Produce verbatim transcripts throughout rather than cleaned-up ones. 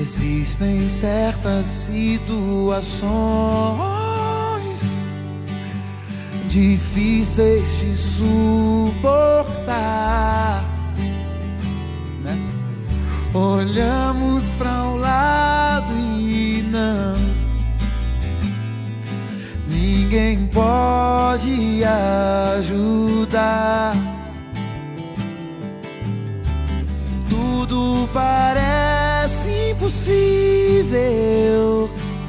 Existem certas situações difíceis de suportar, né? Olhamos para o lado e não, ninguém pode ajudar. Tudo parece impossível.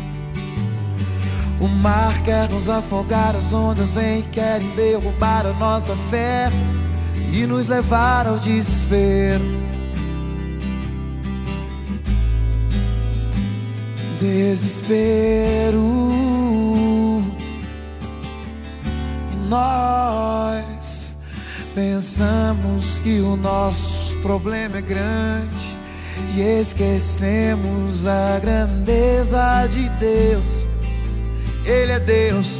O mar quer nos afogar, as ondas vêm e querem derrubar a nossa fé e nos levar ao desespero. Desespero. E nós pensamos que o nosso problema é grande e esquecemos a grandeza de Deus. Ele é Deus.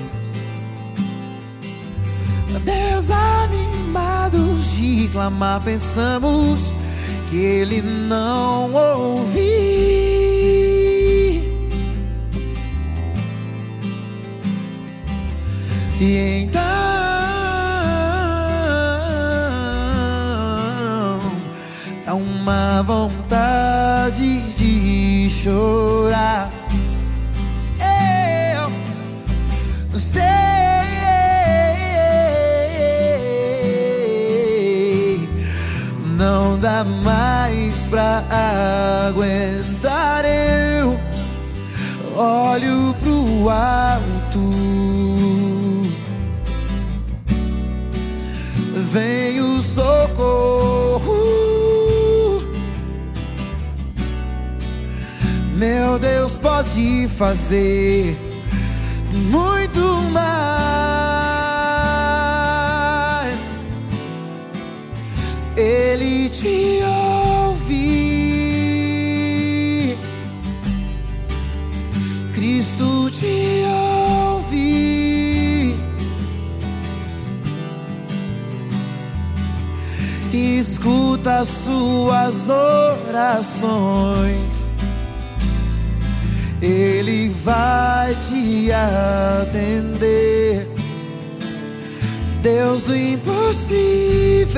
Desanimados de clamar, pensamos que Ele não ouviu. E então dá uma vontade de chorar. Eu sei, não dá mais pra aguentar. Eu olho pro alto, vem o socorro. Meu Deus pode fazer muito mais. Ele te ouve, Cristo te ouve. Escuta as suas orações, Ele vai te atender. Deus do impossível,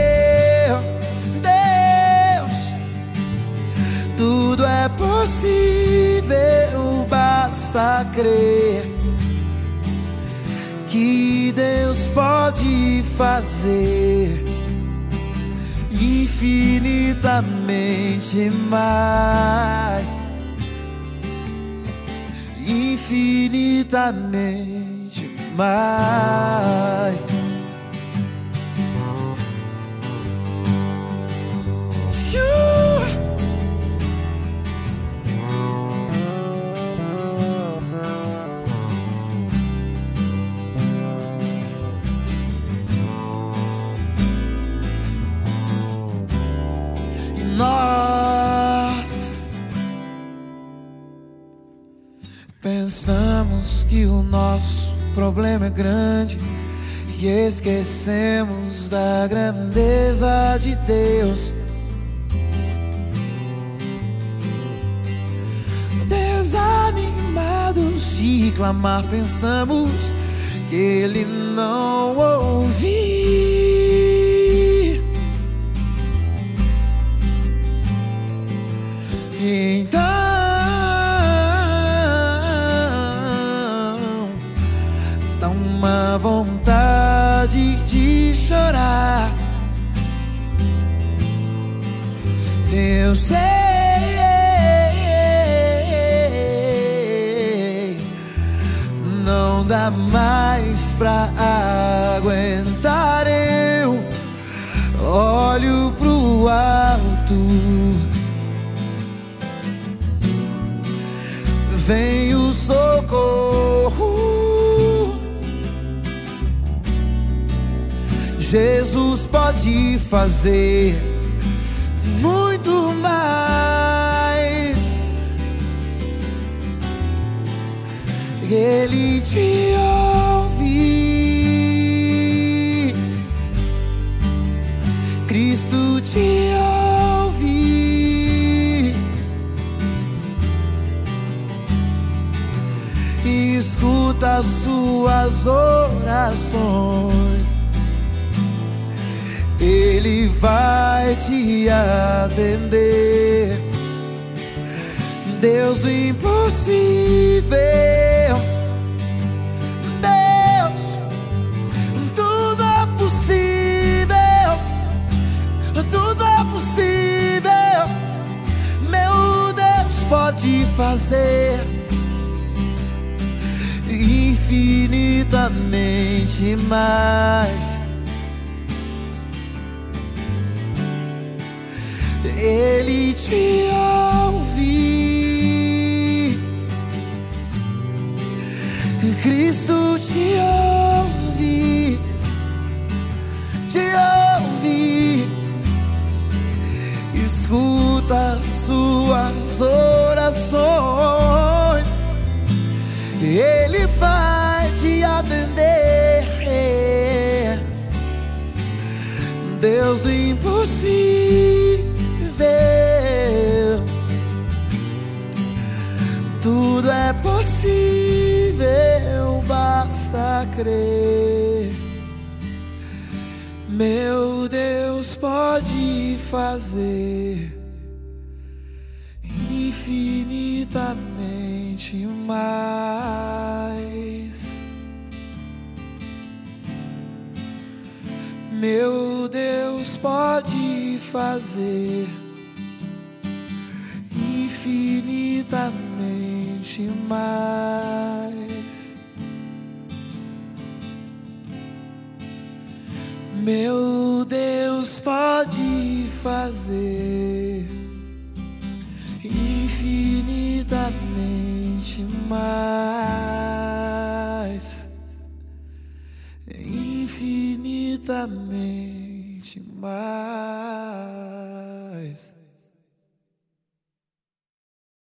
Deus, tudo é possível, basta crer que Deus pode fazer infinitamente mais, infinitamente mais. E nós pensamos que o nosso problema é grande e esquecemos da grandeza de Deus. Desanimados de clamar, pensamos que Ele não ouviu. Então dá uma vontade de chorar. Eu sei, não dá mais pra aguentar. Eu olho pro alto, vem o socorro. Jesus pode fazer muito mais. Ele te ouve, Cristo te ouve. e escuta as suas orações. Ele vai te atender. Deus do impossível, Deus, tudo é possível, tudo é possível. Meu Deus pode fazer infinitamente mais. Ele te ouve, Cristo te ouve, te ouve, escuta suas orações. Ele vai te atender. Deus do impossível, tudo é possível, basta crer. Meu Deus pode fazer infinitamente mais. Meu Deus pode fazer infinitamente mais. Meu Deus pode fazer infinitamente mais, infinitamente mais.